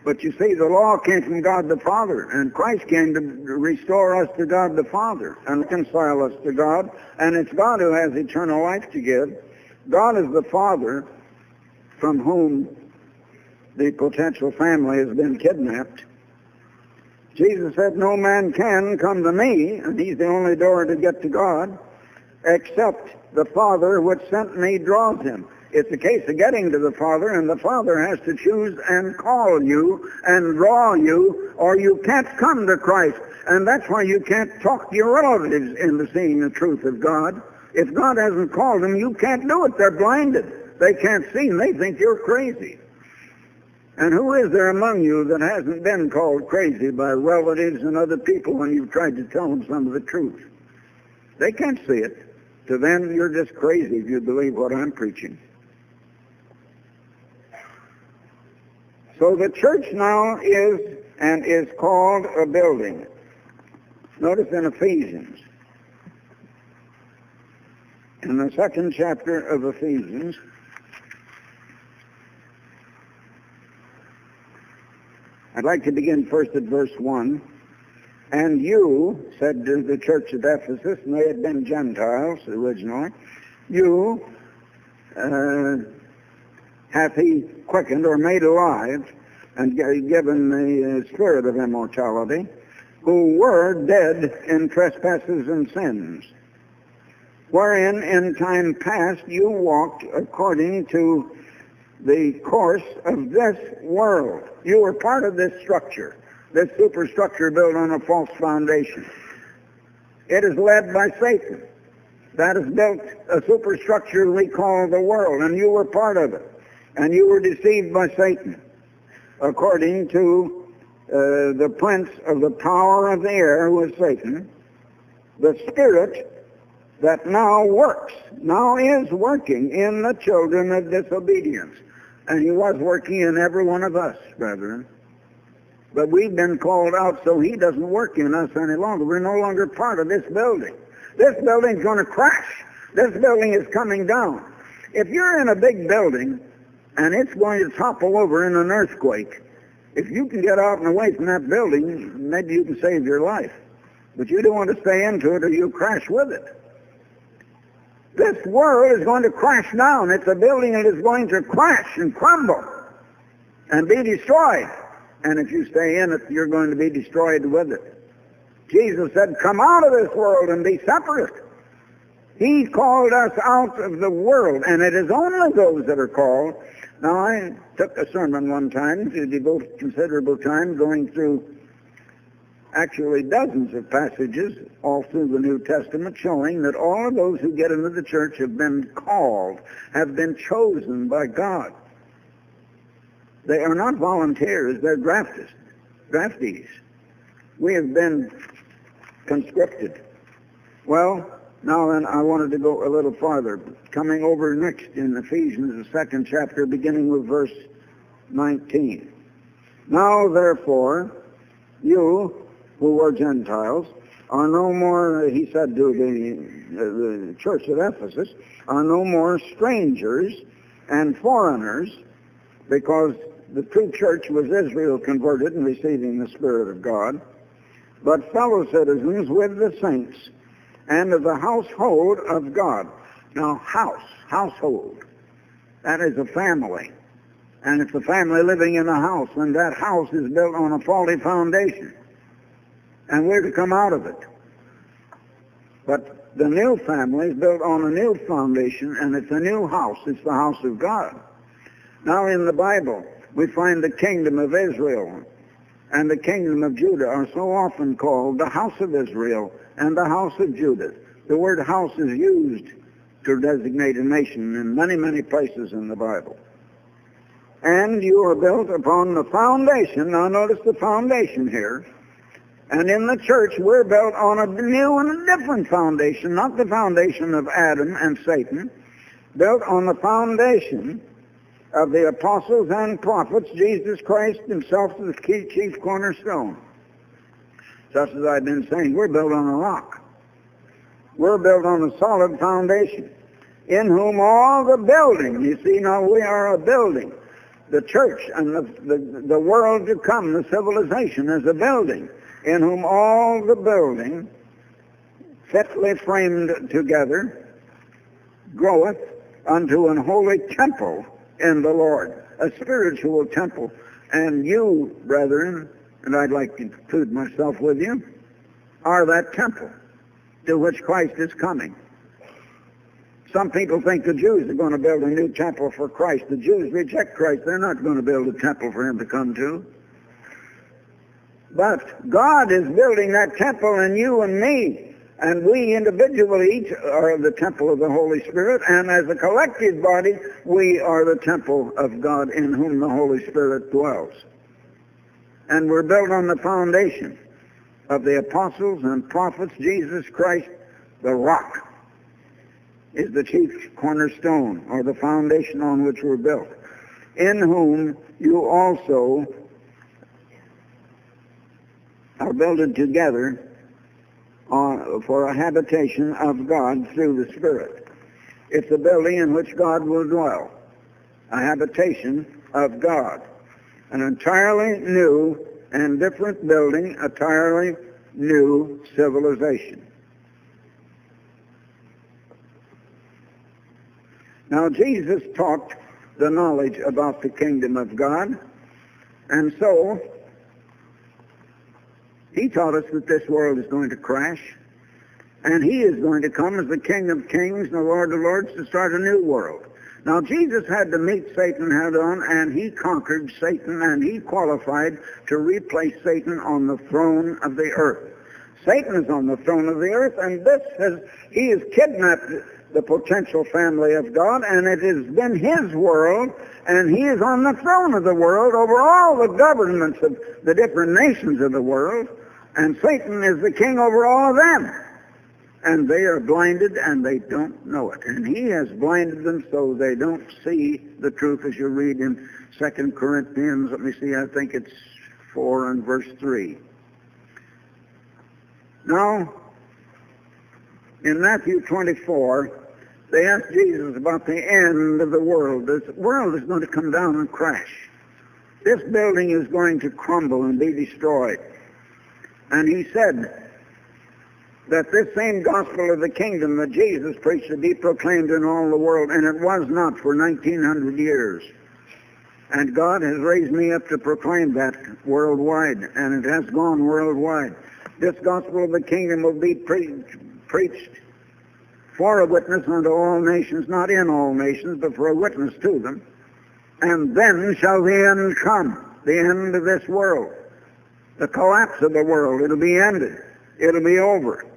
But you see, the law came from God the Father, and Christ came to restore us to God the Father and reconcile us to God, and it's God who has eternal life to give. God is the Father from whom the potential family has been kidnapped. Jesus said, no man can come to me, and he's the only door to get to God, except the Father which sent me draws him. It's a case of getting to the Father, and the Father has to choose and call you and draw you, or you can't come to Christ. And that's why you can't talk your relatives into seeing the truth of God. If God hasn't called them, you can't do it. They're blinded. They can't see, and they think you're crazy. And who is there among you that hasn't been called crazy by relatives and other people when you've tried to tell them some of the truth? They can't see it. To them, you're just crazy if you believe what I'm preaching. So the church now is and is called a building. Notice in Ephesians, in the second chapter of Ephesians, I'd like to begin first at verse one. And you, said to the church at Ephesus, and they had been Gentiles originally, you uh, hath he quickened or made alive and given the uh, spirit of immortality, who were dead in trespasses and sins, wherein in time past you walked according to the course of this world. You were part of this structure, this superstructure built on a false foundation. It is led by Satan. That has built a superstructure we call the world, and you were part of it. And you were deceived by Satan, according to uh, the prince of the power of the air, who is Satan, the spirit that now works, now is working in the children of disobedience. And he was working in every one of us, brethren. But we've been called out so he doesn't work in us any longer. We're no longer part of this building. This building's going to crash. This building is coming down. If you're in a big building and it's going to topple over in an earthquake, if you can get out and away from that building, maybe you can save your life. But you don't want to stay into it or you crash with it. This world is going to crash down. It's a building that is going to crash and crumble and be destroyed. And if you stay in it, you're going to be destroyed with it. Jesus said, come out of this world and be separate. He called us out of the world, and it is only those that are called. Now, I took a sermon one time to devote considerable time going through actually dozens of passages all through the New Testament showing that all of those who get into the church have been called, have been chosen by God. They are not volunteers, they're drafted, draftees. We have been conscripted. Well, now then, I wanted to go a little farther. Coming over next in Ephesians, the second chapter, beginning with verse nineteen. Now, therefore, you who were Gentiles are no more, he said to the, uh, the church at Ephesus, are no more strangers and foreigners, because the true church was Israel converted and receiving the Spirit of God, but fellow citizens with the saints and of the household of God. Now, house, household, that is a family. And it's a family living in a house, and that house is built on a faulty foundation. And we're to come out of it. But the new family is built on a new foundation, and it's a new house. It's the house of God. Now, in the Bible, we find the kingdom of Israel and the kingdom of Judah are so often called the house of Israel and the house of Judah. The word house is used to designate a nation in many, many places in the Bible. And you are built upon the foundation. Now notice the foundation here. And in the church, we're built on a new and a different foundation, not the foundation of Adam and Satan, built on the foundation of the apostles and prophets, Jesus Christ himself is the chief cornerstone. Just as I've been saying, we're built on a rock. We're built on a solid foundation, in whom all the building, you see, now we are a building. the church and the, the, the world to come, the civilization, as a building, in whom all the building, fitly framed together, groweth unto an holy temple in the Lord, a spiritual temple. And you, brethren, and I'd like to include myself with you, are that temple to which Christ is coming. Some people think the Jews are going to build a new temple for Christ. The Jews reject Christ. They're not going to build a temple for him to come to. But God is building that temple in you and me. And we individually each are the temple of the Holy Spirit. And as a collective body, we are the temple of God in whom the Holy Spirit dwells. And we're built on the foundation of the apostles and prophets. Jesus Christ, the rock, is the chief cornerstone, or the foundation on which we're built, in whom you also are builded together uh, for a habitation of God through the Spirit. It's a building in which God will dwell, a habitation of God, an entirely new and different building, a entirely new civilization. Now, Jesus taught the knowledge about the kingdom of God, and so he taught us that this world is going to crash, and he is going to come as the King of kings and the Lord of lords to start a new world. Now, Jesus had to meet Satan head on, and he conquered Satan, and he qualified to replace Satan on the throne of the earth. Satan is on the throne of the earth, and this has, he has kidnapped the potential family of God, and it has been his world, and he is on the throne of the world over all the governments of the different nations of the world, and Satan is the king over all of them. And they are blinded, and they don't know it. And he has blinded them so they don't see the truth, as you read in Second Corinthians, let me see, I think it's four and verse three. Now, in Matthew twenty-four, they asked Jesus about the end of the world. This world is going to come down and crash. This building is going to crumble and be destroyed. And he said that this same gospel of the kingdom that Jesus preached to be proclaimed in all the world, and it was not for nineteen hundred years. And God has raised me up to proclaim that worldwide, and it has gone worldwide. This gospel of the kingdom will be pre- preached for a witness unto all nations, not in all nations, but for a witness to them. And then shall the end come, the end of this world, the collapse of the world. It'll be ended. It'll be over.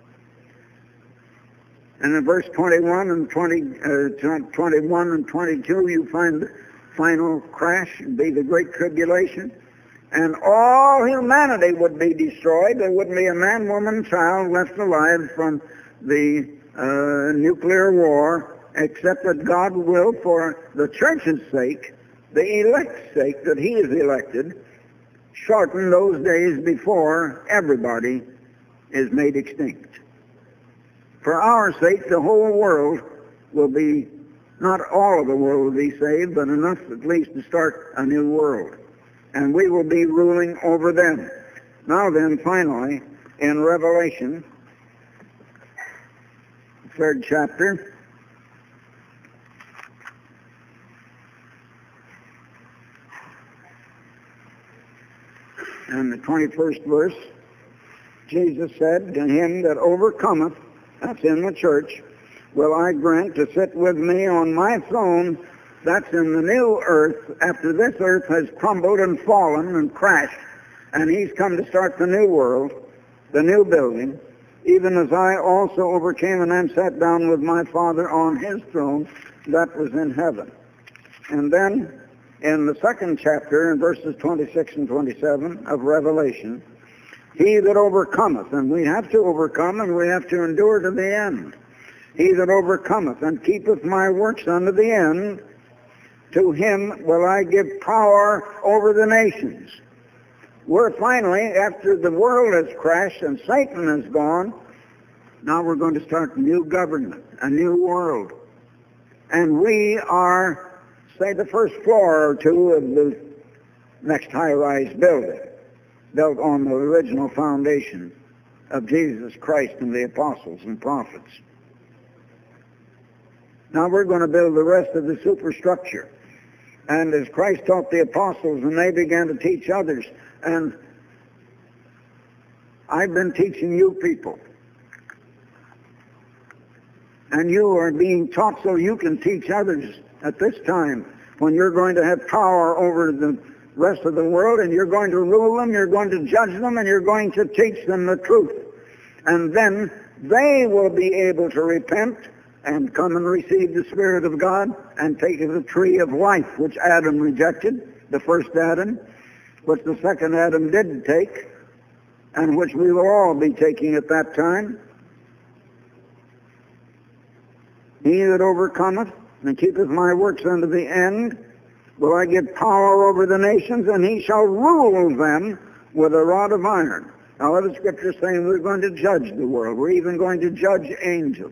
And in verse twenty-one and twenty, uh, twenty-one and twenty-two, you find the final crash, and be the great tribulation, and all humanity would be destroyed. There wouldn't be a man, woman, child left alive from the uh, nuclear war, except that God will, for the church's sake, the elect's sake, that he is elected, shorten those days before everybody is made extinct. For our sake, the whole world will be, not all of the world will be saved, but enough at least to start a new world. And we will be ruling over them. Now then, finally, in Revelation, third chapter, and the twenty-first verse, Jesus said, to him that overcometh, that's in the church, will I grant to sit with me on my throne, that's in the new earth, after this earth has crumbled and fallen and crashed, and he's come to start the new world, the new building, even as I also overcame and am sat down with my Father on his throne, that was in heaven. And then, in the second chapter, in verses twenty-six and twenty-seven of Revelation, he that overcometh, and we have to overcome, and we have to endure to the end. He that overcometh and keepeth my works unto the end, to him will I give power over the nations. We're finally, after the world has crashed and Satan is gone, now we're going to start a new government, a new world. And we are say, the first floor or two of the next high-rise building, built on the original foundation of Jesus Christ and the apostles and prophets. Now we're going to build the rest of the superstructure. And as Christ taught the apostles, and they began to teach others, and I've been teaching you people, and you are being taught so you can teach others at this time, when you're going to have power over the rest of the world, and you're going to rule them, you're going to judge them, and you're going to teach them the truth. And then they will be able to repent and come and receive the Spirit of God and take the tree of life, which Adam rejected, the first Adam, which the second Adam didn't take, and which we will all be taking at that time. He that overcometh and keepeth my works unto the end, will I give power over the nations, and he shall rule them with a rod of iron. Now, the Scripture is saying we're going to judge the world. We're even going to judge angels.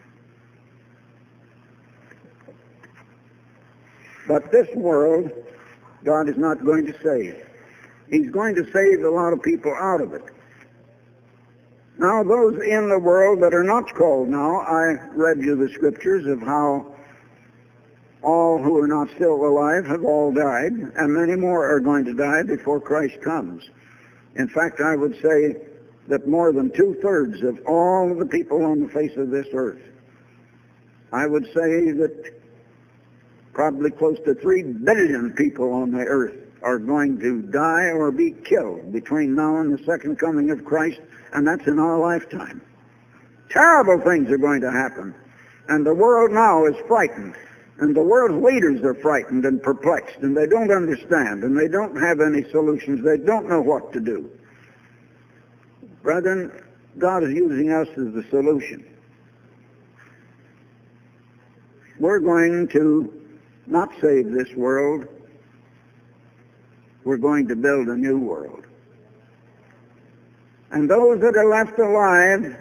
But this world, God is not going to save. He's going to save a lot of people out of it. Now, those in the world that are not called now, I read you the Scriptures of how all who are not still alive have all died, and many more are going to die before Christ comes. In fact, I would say that more than two-thirds of all the people on the face of this earth, I would say that probably close to three billion people on the earth are going to die or be killed between now and the second coming of Christ, and that's in our lifetime. Terrible things are going to happen, and the world now is frightened, and the world's leaders are frightened and perplexed, and they don't understand, and they don't have any solutions. They don't know what to do. Brethren, God is using us as the solution. We're going to not save this world. We're going to build a new world. And those that are left alive,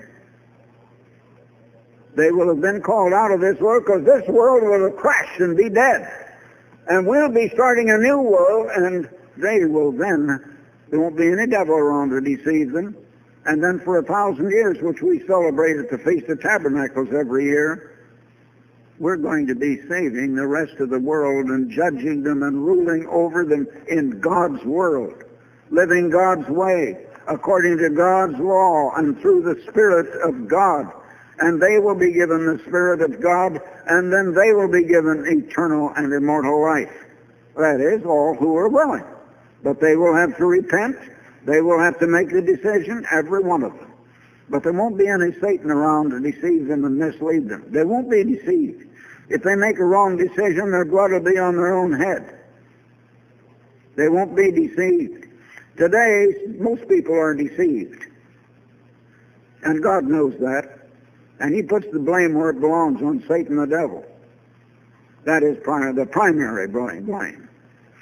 they will have been called out of this world, because this world will have crashed and be dead. And we'll be starting a new world, and they will then, there won't be any devil around to deceive them. And then for a thousand years, which we celebrate at the Feast of Tabernacles every year, we're going to be saving the rest of the world and judging them and ruling over them in God's world, living God's way, according to God's law and through the Spirit of God. And they will be given the Spirit of God, and then they will be given eternal and immortal life. That is, all who are willing. But they will have to repent. They will have to make the decision, every one of them. But there won't be any Satan around to deceive them and mislead them. They won't be deceived. If they make a wrong decision, their blood will be on their own head. They won't be deceived. Today, most people are deceived. And God knows that. And he puts the blame where it belongs, on Satan the devil. That is the primary blame.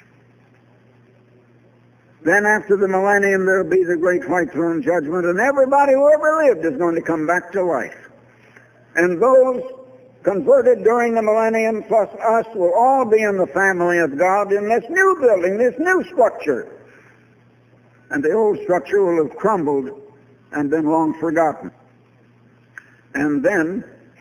Then after the millennium, there will be the great white throne judgment, and everybody who ever lived is going to come back to life. And those converted during the millennium, plus us, will all be in the family of God in this new building, this new structure. And the old structure will have crumbled and been long forgotten. And then,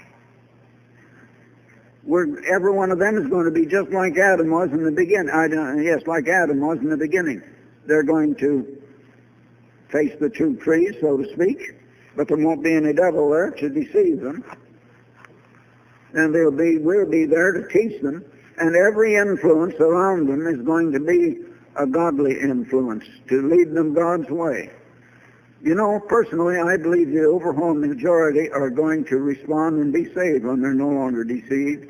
we're, every one of them is going to be just like Adam was in the beginning. I don't, yes, like Adam was in the beginning. They're going to face the two trees, so to speak, but there won't be any devil there to deceive them. And they'll be, we'll be there to teach them, and every influence around them is going to be a godly influence to lead them God's way. You know, personally, I believe the overwhelming majority are going to respond and be saved when they're no longer deceived.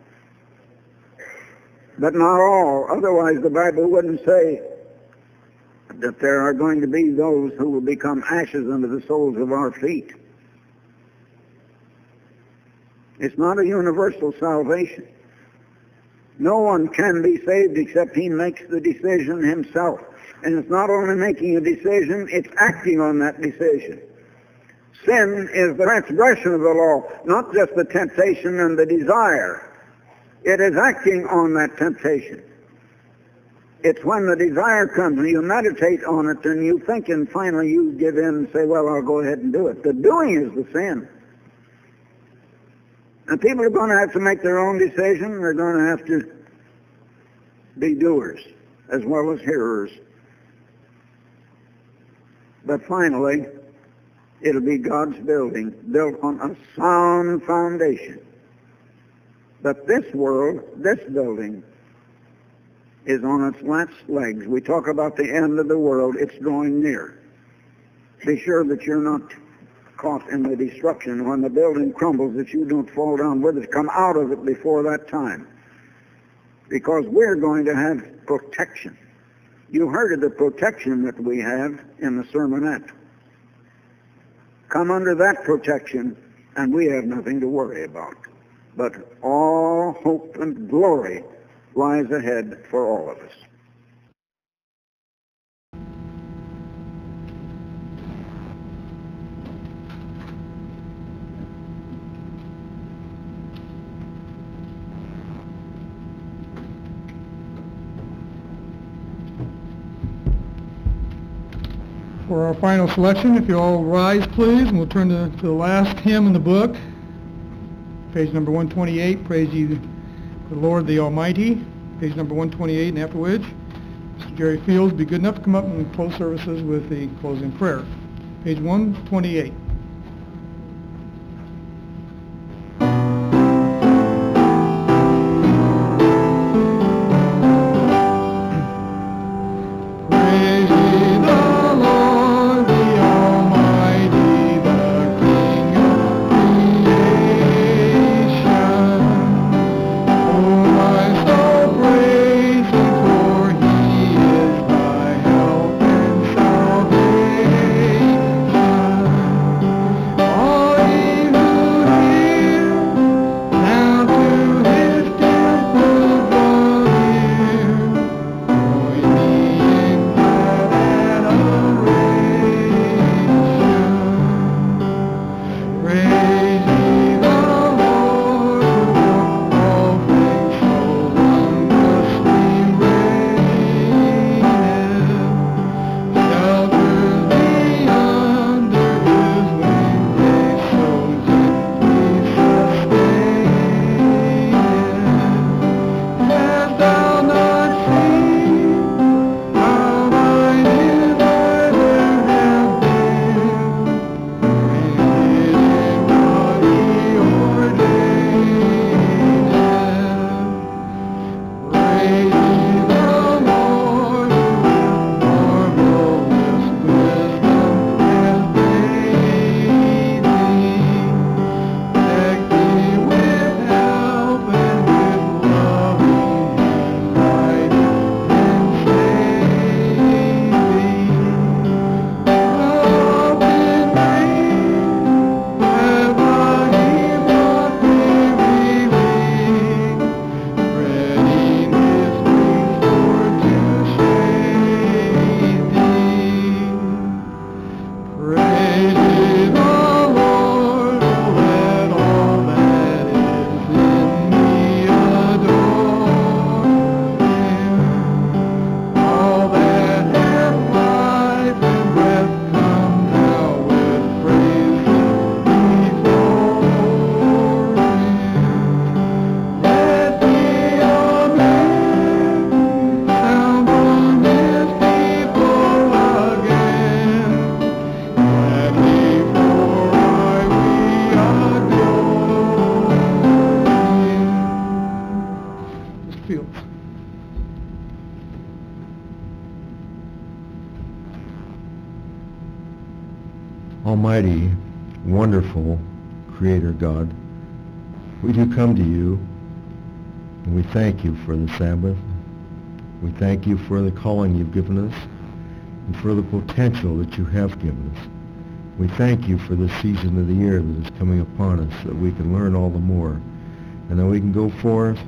But not all. Otherwise, the Bible wouldn't say that there are going to be those who will become ashes under the soles of our feet. It's not a universal salvation. No one can be saved except he makes the decision himself. And it's not only making a decision, it's acting on that decision. Sin is the transgression of the law, not just the temptation and the desire. It is acting on that temptation. It's when the desire comes and you meditate on it and you think and finally you give in and say, well, I'll go ahead and do it. The doing is the sin. And people are going to have to make their own decision. They're going to have to be doers as well as hearers. But finally, it'll be God's building, built on a sound foundation. But this world, this building, is on its last legs. We talk about the end of the world. It's drawing near. Be sure that you're not caught in the destruction. When the building crumbles, that you don't fall down with it. Come out of it before that time. Because we're going to have protection. You heard of the protection that we have in the sermonette. Come under that protection, and we have nothing to worry about. But all hope and glory lies ahead for all of us. For our final selection, if you all rise, please, and we'll turn to, to the last hymn in the book, page number one twenty-eight, Praise Ye the Lord the Almighty, page number one twenty-eight, and after which, Mister Jerry Fields be good enough to come up and close services with the closing prayer. Page one twenty-eight. Almighty, wonderful Creator God, we do come to you, and we thank you for the Sabbath. We thank you for the calling you've given us, and for the potential that you have given us. We thank you for this season of the year that is coming upon us, that we can learn all the more, and that we can go forth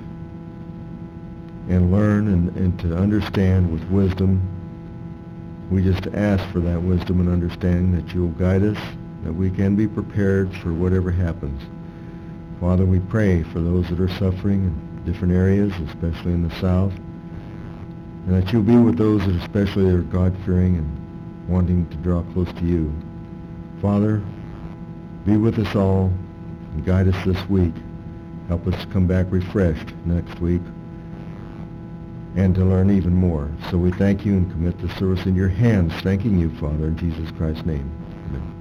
and learn and, and to understand with wisdom. We just ask for that wisdom and understanding, that you will guide us, that we can be prepared for whatever happens. Father, we pray for those that are suffering, and different areas, especially in the South, and that you'll be with those that especially are God-fearing and wanting to draw close to you. Father, be with us all and guide us this week. Help us to come back refreshed next week and to learn even more. So we thank you and commit the service in your hands, thanking you, Father, in Jesus Christ's name. Amen.